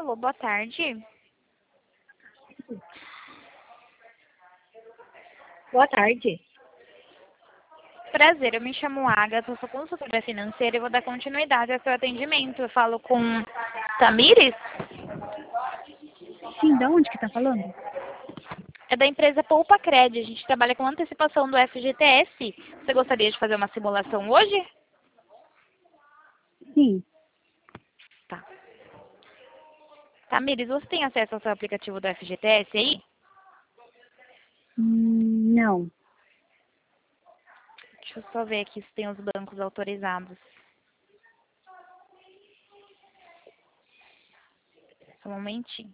Alô, boa tarde. Boa tarde. Prazer, eu me chamo Agatha, sou consultora financeira e vou dar continuidade ao seu atendimento. Eu falo com Tamires? Sim, da onde que tá falando? É da empresa Poupa Cred. A gente trabalha com antecipação do FGTS. Você gostaria de fazer uma simulação hoje? Sim. Tá. Tamires, você tem acesso ao seu aplicativo do FGTS aí? Não. Deixa eu só ver aqui se tem os bancos autorizados. Só um momentinho.